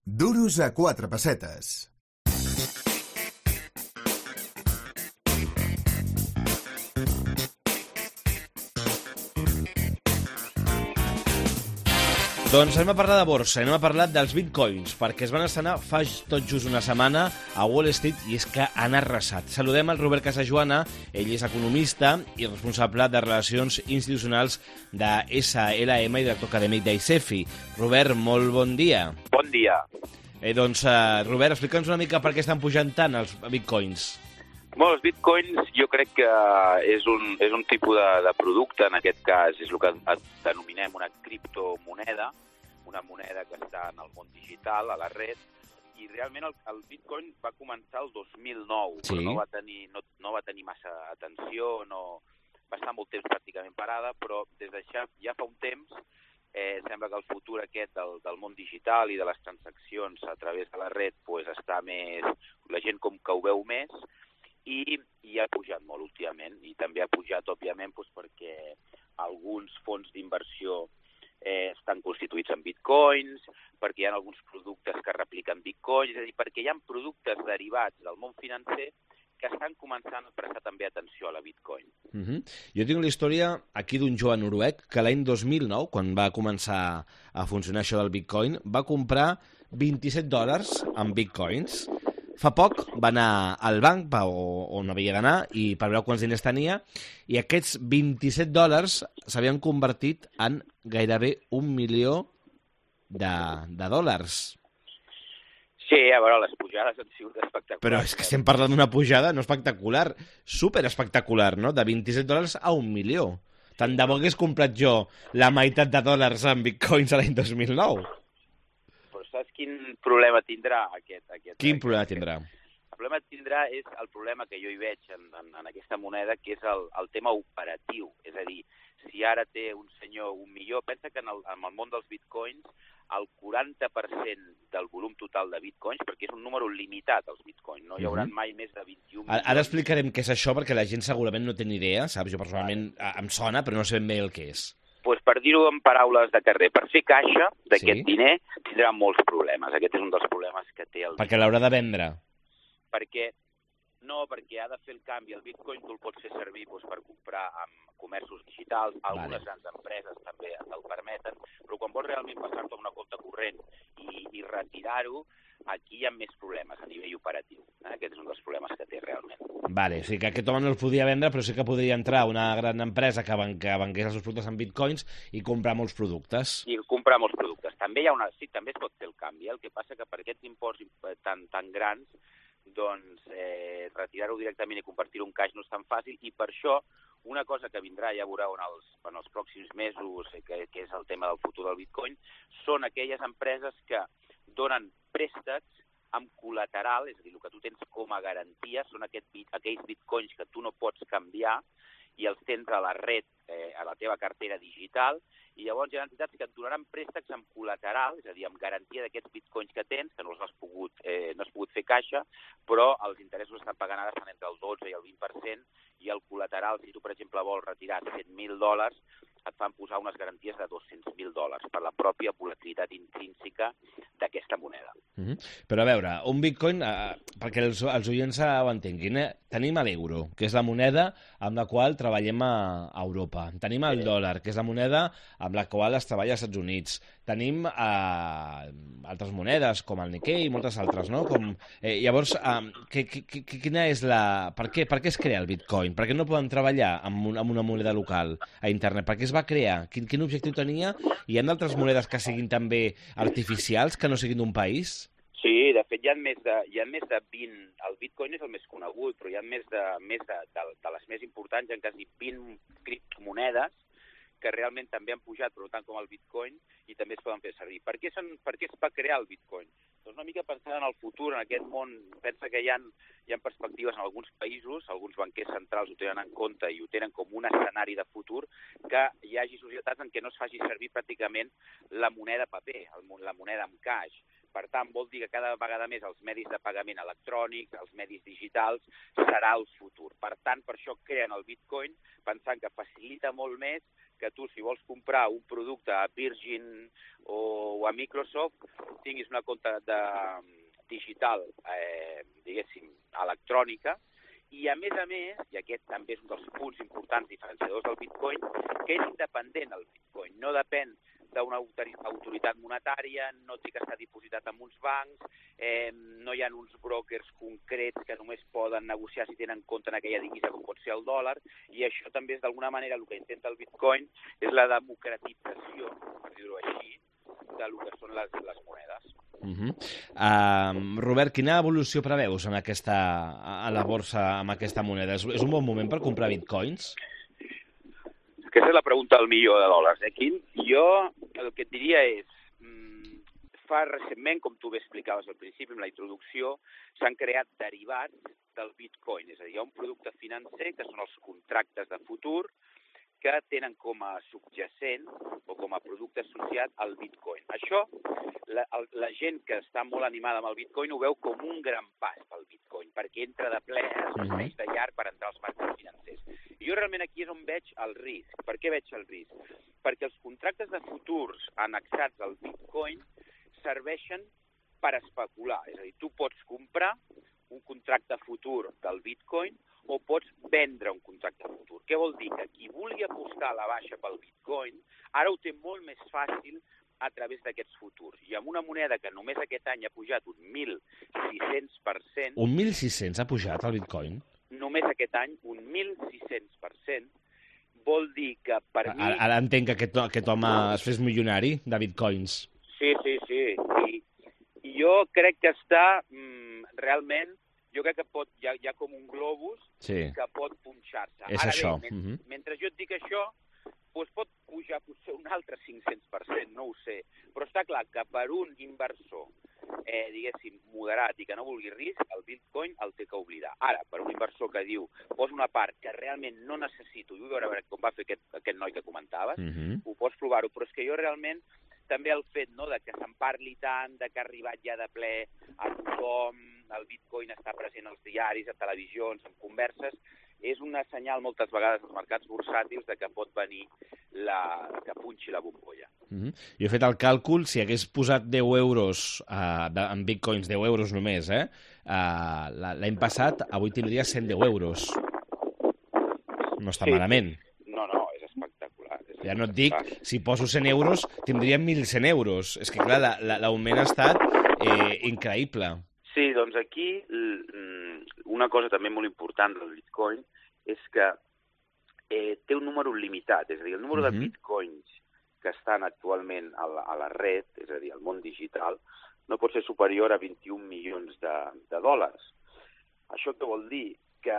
Duros a 4 pessetes. Doncs anem a parlar de borsa, anem a parlar dels bitcoins, perquè es van estrenar fa tot just una setmana a Wall Street i és que han arrasat. Saludem al Robert Casajoana, ell és economista i responsable de Relacions Institucionals de SLM i director acadèmic d'ICEFI. Robert, molt bon dia. Bon dia. Robert, explica'ns una mica per què estan pujant tant els bitcoins. Bueno, els bitcoins jo crec que és un tipus de producte, en aquest cas és el que denominem una criptomoneda, una moneda que està en el món digital, a la red, i realment el bitcoin va començar el 2009, sí. Però no va tenir massa atenció, va estar molt temps pràcticament parada, però des de ja fa un temps sembla que el futur aquest del món digital i de les transaccions a través de la red pues, està més, la gent com que ho veu més, i ha pujat molt últimament, i també ha pujat, òbviament, doncs, perquè alguns fons d'inversió estan constituïts en bitcoins, perquè hi ha alguns productes que repliquen bitcoins, és a dir, perquè hi ha productes derivats del món financer que estan començant a prestar també atenció a la bitcoin. Jo tinc la història aquí d'un jove noruec que l'any 2009, quan va començar a funcionar això del bitcoin, va comprar $27 en bitcoins. Fa poc va anar al banc on havia d'anar i per veure quants diners tenia, i aquests $27 s'havien convertit en gairebé $1 milió de dòlars. Sí, a veure, les pujades han sigut espectaculars. Però és que estem parlant d'una pujada no espectacular, super espectacular, no? De $27 a $1 milió. Tant de bo hagués comprat jo la meitat de dòlars en bitcoins a l'any 2009. Saps quin problema tindrà aquest? Quin problema tindrà? El problema tindrà és el problema que jo hi veig en aquesta moneda, que és el tema operatiu. És a dir, si ara té un senyor $1 milió, pensa que en el món dels bitcoins el 40% del volum total de bitcoins, perquè és un número limitat, els bitcoins, no hi haurà mai més de 21 milions. Ara explicarem què és això, perquè la gent segurament no té ni idea, saps? Jo personalment em sona, però no sé ben bé el que és. Pues per dir-ho en paraules de carrer, per fer caixa d'aquest diner tindrà molts problemes. Aquest és un dels problemes que té el... Perquè l'haurà de vendre. Perquè ha de fer el canvi. El bitcoin tu el pots fer servir per comprar en comerços digitals, algunes grans empreses també te'l permeten, però quan vols realment passar-te a una compte corrent i retirar-ho, aquí hi ha més problemes a nivell operatiu. Aquest és un dels problemes que té realment. Vale, o sigui que aquest home no el podia vendre, però sí que podria entrar una gran empresa que vengués els seus productes en bitcoins i comprar molts productes. I comprar molts productes. També també es pot fer el canvi. El que passa que per aquests imports tan grans, doncs retirar-ho directament i convertir-ho en caix no és tan fàcil, i per això una cosa que vindrà, ja veureu en els pròxims mesos, que és el tema del futur del bitcoin, són aquelles empreses que donen préstecs amb col·lateral, és a dir, el que tu tens com a garantia són aquells bitcoins que tu no pots canviar i els tens a la red, a la teva cartera digital, i llavors hi ha entitats que et donaran préstecs amb col·lateral, és a dir, amb garantia d'aquests bitcoins que tens, que no has pogut fer caixa, però els interessos estan pagant ara estan entre el 12 i el 20%, i el col·lateral, si tu, per exemple, vols retirar $100.000, et fan posar unes garanties de $200.000 per la pròpia volatilitat intrínseca d'aquesta moneda. Però a veure, un bitcoin, perquè els oients ho entenguin, tenim l'euro, que és la moneda amb la qual treballem a Europa. Tenim el dòlar, que és la moneda amb la qual es treballa als Estats Units. Tenim altres monedes, com el Nikkei i moltes altres, no? Llavors, quina és per què es crea el bitcoin? Per què no poden treballar amb una moneda local a internet? Per què es va crear? Quin objectiu tenia? Hi ha d'altres monedes que siguin també artificials, que no siguin d'un país? Sí, de fet hi ha més de 20... El bitcoin és el més conegut, però hi ha més de les més importants, hi ha quasi 20 criptomonedes que realment també han pujat, però tant com el bitcoin, i també es poden fer servir. Per què es va crear el bitcoin? Doncs una mica pensant en el futur, en aquest món, pensa que hi ha perspectives en alguns països, alguns banquers centrals ho tenen en compte i ho tenen com un escenari de futur, que hi hagi societats en què no es faci servir pràcticament la moneda paper, la moneda amb caix. Per tant, vol dir que cada vegada més els medis de pagament electrònics, els medis digitals, serà el futur. Per tant, per això creen el bitcoin, pensant que facilita molt més que tu, si vols comprar un producte a Virgin o a Microsoft, tinguis una compta digital, diguéssim, electrònica, i a més, i aquest també és un dels punts importants diferenciadors del Bitcoin, que és independent el Bitcoin, no depèn d'una autoritat monetària, no té que estar dipositat en uns bancs, no hi ha uns brokers concrets que només poden negociar si tenen en compte en aquella divisa com pot ser el dòlar, i això també és d'alguna manera el que intenta el Bitcoin, és la democratització, per dir-ho així, del que són les monedes. Robert, quina evolució preveus a la borsa amb aquesta moneda? És un bon moment per comprar bitcoins? Aquesta és la pregunta del milió de dòlars. Quin? Jo el que et diria és, fa recentment, com tu bé explicaves al principi, amb la introducció, s'han creat derivats del bitcoin. És a dir, hi ha un producte financer, que són els contractes de futur, que tenen com a subjacent o com a producte associat al bitcoin. Això, la gent que està molt animada amb el bitcoin ho veu com un gran pas pel bitcoin, perquè entra de ple, es coneix de llarg per entrar als mercats financers. I jo realment aquí és on veig el risc. Per què veig el risc? Perquè els contractes de futurs annexats al bitcoin serveixen per especular. És a dir, tu pots comprar un contracte futur del bitcoin o pots vendre un contracte futur. Què vol dir? Que qui vulgui apostar a la baixa pel bitcoin ara ho té molt més fàcil a través d'aquests futurs. I amb una moneda que només aquest any ha pujat un 1.600%... Un 1.600 ha pujat el bitcoin? Només aquest any, un 1.600%, vol dir que per mi... Ara entenc que aquest home es fes milionari de bitcoins. Sí. I jo crec que està realment... Jo crec que hi ha com un globus que pot punxar-se. És ara això. bé, mentre jo et dic això, doncs pot pujar potser un altre 500%, no ho sé. Però està clar que per un inversor, diguéssim, moderat i que no vulgui risc, el bitcoin el té que oblidar. Ara, per un inversor que diu, posa una part que realment no necessito, i vull veure com va fer aquest noi que comentaves, ho pots provar-ho, però és que jo realment també el fet de que se'n parli tant, de que ha arribat ja de ple a tothom, el bitcoin està present als diaris, a televisions, en converses, és una senyal moltes vegades als mercats bursàtils de que pot venir que punxi la bombolla. Jo he fet el càlcul, si hagués posat 10 euros en bitcoins, 10 euros només, l'any passat, avui tindria 110 euros. No està malament. No, és espectacular. Ja no et dic, si poso 100 euros, tindríem 1.100 euros. És que, clar, l'augment ha estat increïble. Sí, doncs aquí una cosa també molt important del bitcoin és que té un número limitat, és a dir, el número de bitcoins que estan actualment a la red, és a dir, al món digital, no pot ser superior a 21 milions de dòlars. Això què vol dir? Que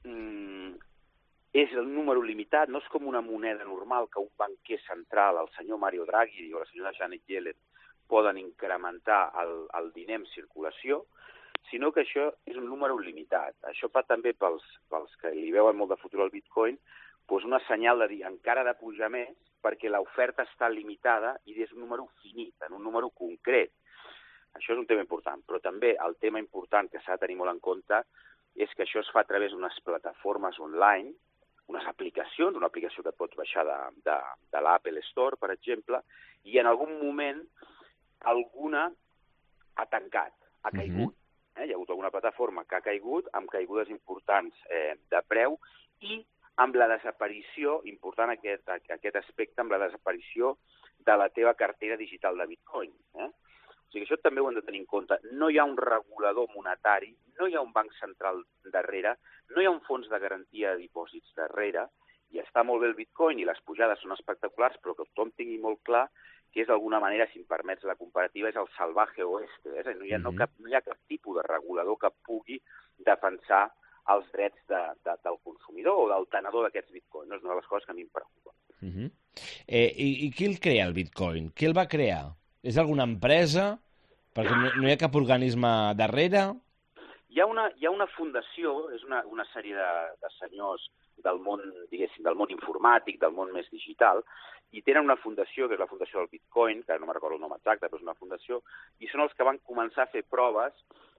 és el número limitat, no és com una moneda normal que un banquer central, el senyor Mario Draghi o la senyora Janet Yellen, poden incrementar el diner en circulació, sinó que això és un número limitat. Això fa també pels que li veuen molt de futur al bitcoin, doncs una senyal de dir encara ha de pujar més perquè l'oferta està limitada i és un número finit, en un número concret. Això és un tema important, però també el tema important que s'ha de tenir molt en compte és que això es fa a través d'unes plataformes online, unes aplicacions, una aplicació que et pots baixar de l'Apple Store, per exemple, i en algun moment alguna ha tancat, ha caigut. Hi ha hagut alguna plataforma que ha caigut amb caigudes importants de preu i amb la desaparició, important aquest aspecte, amb la desaparició de la teva cartera digital de bitcoin. O sigui, això també ho hem de tenir en compte. No hi ha un regulador monetari, no hi ha un banc central darrere, no hi ha un fons de garantia de dipòsits darrere, i està molt bé el bitcoin i les pujades són espectaculars, però que tothom tingui molt clar que és d'alguna manera, si em permets la comparativa, és el salvaje oeste. No hi ha cap tipus de regulador que pugui defensar els drets del consumidor o del tenedor d'aquests bitcoins. No és una de les coses que a mi em preocupa. I qui el crea, el bitcoin? Qui el va crear? És alguna empresa? Perquè no hi ha cap organisme darrere? Hi ha una fundació, és una sèrie de senyors del món, diguéssim, del món informàtic, del món més digital, i tenen una fundació, que és la fundació del Bitcoin, que no me'n recordo el nom exacte, però és una fundació, i són els que van començar a fer proves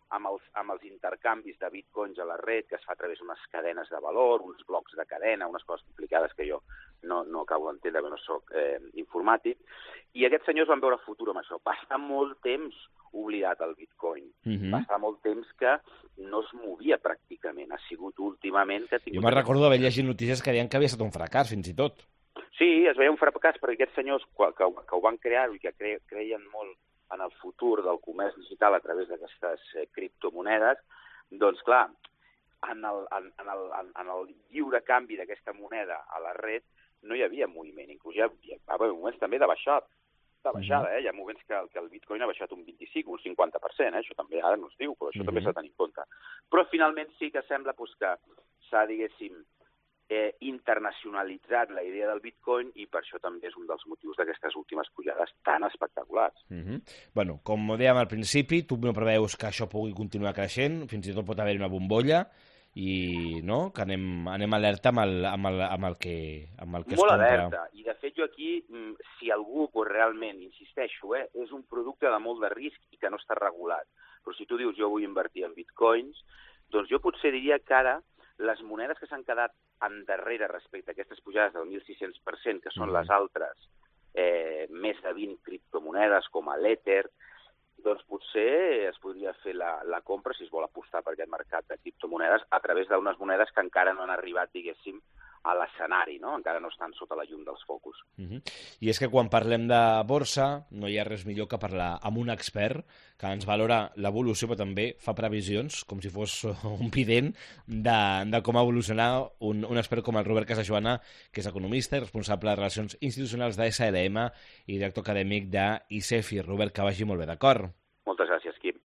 amb els intercanvis de bitcoins a la red, que es fa a través d'unes cadenes de valor, uns blocs de cadena, unes coses complicades que jo no acabo d'entendre, perquè no soc informàtic, i aquests senyors van veure futur amb això. Va estar molt temps oblidat el bitcoin. Va estar molt temps que no es movia pràcticament. Ha sigut últimament que ha tingut... Jo me'n recordo d'haver llegit notícies que deien que havia estat un fracàs, fins i tot. Sí, es veia un fracàs perquè aquests senyors que ho van crear i que creien molt en el futur del comerç digital a través d'aquestes criptomonedes, doncs clar, en el lliure canvi d'aquesta moneda a la red no hi havia moviment, inclús hi va haver moments també de baixada, hi ha moments que el bitcoin ha baixat un 25, un 50%, això també ara no es diu, però això també s'ha de tenir en compte. Però finalment sí que sembla que s'ha, diguéssim, internacionalitzat la idea del bitcoin i per això també és un dels motius d'aquestes últimes pujades tan espectaculars. Bueno, com dèiem al principi, tu no preveus que això pugui continuar creixent, fins i tot pot haver una bombolla i no? Que anem alerta amb el que es compra. Molt alerta, i de fet jo aquí, si algú realment, insisteixo, és un producte de molt de risc i que no està regulat, però si tu dius jo vull invertir en bitcoins, doncs jo potser diria que ara les monedes que s'han quedat endarrere respecte a aquestes pujades del 1.600%, que són les altres, més de 20 criptomonedes com l'Ether, doncs potser es podria fer la compra, si es vol apostar per aquest mercat de criptomonedes, a través d'unes monedes que encara no han arribat, diguéssim, a l'escenari, no? Encara no estan sota la llum dels focus. I és que quan parlem de borsa no hi ha res millor que parlar amb un expert que ens valora l'evolució, però també fa previsions, com si fos un vident, de com evolucionar un expert com el Robert Casajoana, que és economista i responsable de Relacions Institucionals de SLM i director acadèmic d'ICEFI. Robert, que vagi molt bé, d'acord? Moltes gràcies, Quim.